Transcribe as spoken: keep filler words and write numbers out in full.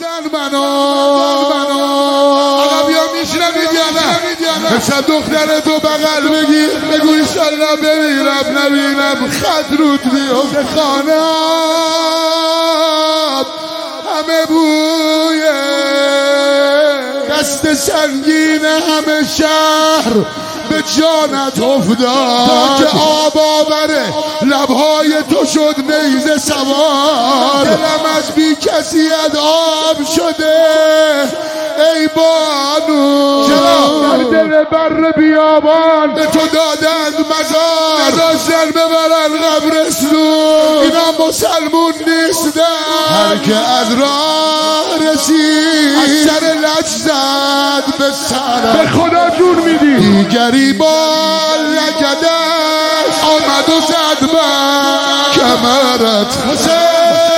نزن منو آقا بیا میشنوید یا نه شب دختر تو بغل بگیر بگو ایشالله بمیرم نبینم خط رود بیفته خانم همه بویه دست سنگین همه شهر به جانت افتاد تا که آب آوره لبهای تو شد نیزه سوار دلم از بی کسیت آب شده ای بانو در دل بر بیابان به تو دادند مزار نداشتن ببرن قبرستون اینا مسلمون نیستن هر که از راه رسید از سر لج زد به سرم به خدا جون میدی دیگری با لگدش آمد و زد من کمرت حسین